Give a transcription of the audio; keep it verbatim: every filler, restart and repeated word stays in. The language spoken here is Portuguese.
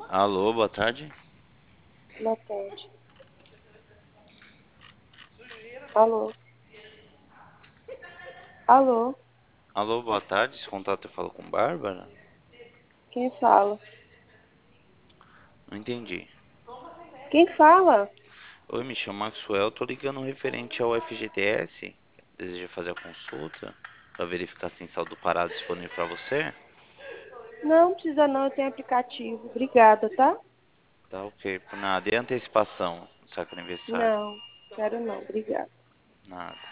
Alô, boa tarde. Boa tarde. Alô? Alô? Alô, boa tarde. Esse contato eu falo com Bárbara? Quem fala? Não entendi. Quem fala? Oi, me chamo Maxwell. Tô ligando referente ao F G T S. Deseja fazer a consulta para verificar se tem saldo parado disponível para você? Não precisa não, eu tenho aplicativo. Obrigada, tá? Tá ok, por nada. E a antecipação do saco aniversário? Não, quero não, obrigada. Nada.